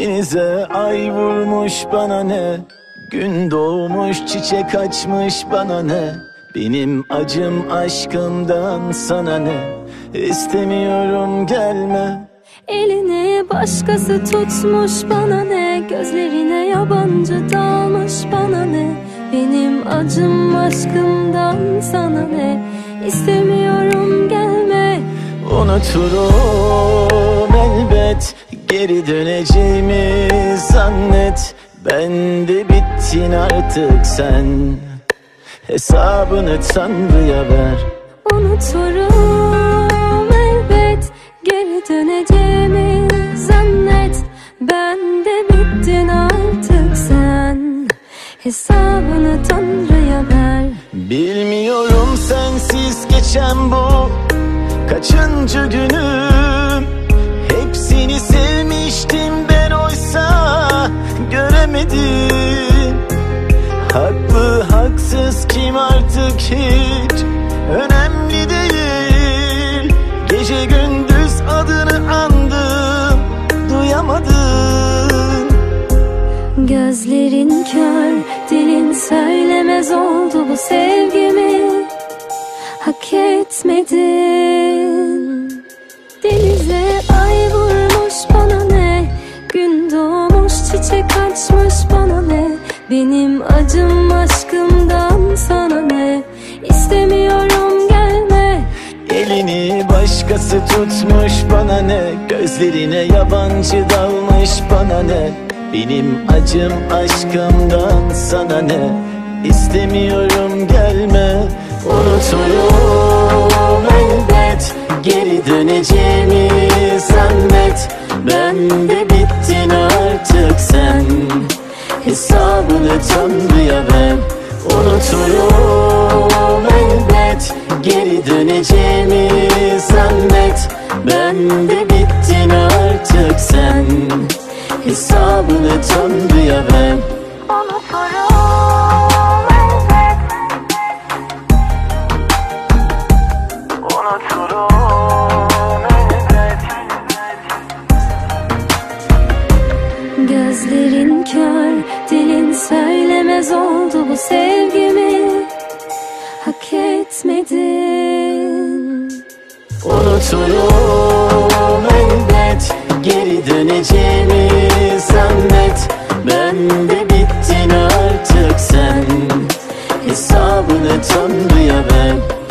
Denize ay vurmuş bana ne, gün doğmuş çiçek açmış bana ne. Benim acım aşkımdan sana ne, istemiyorum gelme. Elini başkası tutmuş bana ne, gözlerine yabancı dalmış bana ne. Benim acım aşkımdan sana ne, istemiyorum gelme. Unuturum elbet, geri döneceğimi zannet. Ben de bittin artık sen, hesabını Tanrı'ya ver. Unuturum elbet, geri döneceğimi zannet. Ben de bittin artık sen, hesabını Tanrı'ya ver. Bilmiyorum sensiz geçen bu kaçıncı günüm. Hepsini sevmiştim ben, oysa göremedim. Haklı haksız kim artık hiç önemli değil. Gece gündüz adını andım, duyamadım. Gözlerin kör, dilin söylemez oldu bu sevgimi. Hak etmedin. Denize ay vurmuş bana ne, gün doğmuş çiçek açmış bana ne. Benim acım aşkımdan sana ne, istemiyorum gelme. Elini başkası tutmuş bana ne, gözlerine yabancı dalmış bana ne. Benim acım aşkımdan sana ne, istemiyorum gelme. Unuturum elbet, geri döneceğimi zannet. Ben de bittin artık sen, hesabını Tanrı'ya ver. Unuturum elbet, geri döneceğimi zannet. Ben de bittin artık sen, hesabını Tanrı'ya ver. Unuturum elbet, Unuturum elbet. gözlerin kör, dilin söylemez oldu bu sevgimi. Hak etmedin. Unuturum elbet, geri döneceğimi zannet. Ben de bittin artık sen, hesabını Tanrı'ya ver.